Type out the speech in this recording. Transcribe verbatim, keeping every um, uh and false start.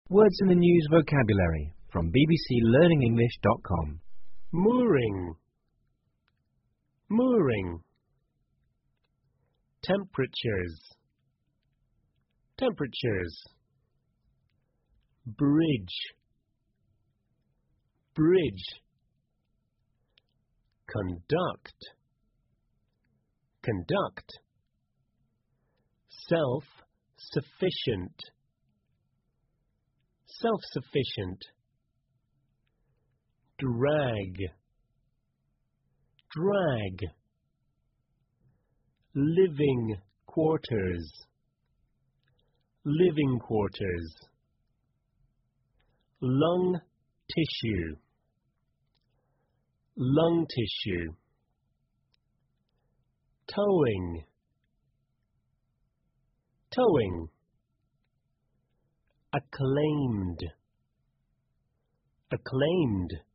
Words in the News vocabulary from b b c learning english dot com. Mooring, mooring. Temperatures, temperatures. Bridge, bridge. Conduct, conduct. Self-sufficient, self-sufficient. Drag, drag. Living quarters, living quarters. Lung tissue, lung tissue. Towing, towing. Acclaimed, acclaimed.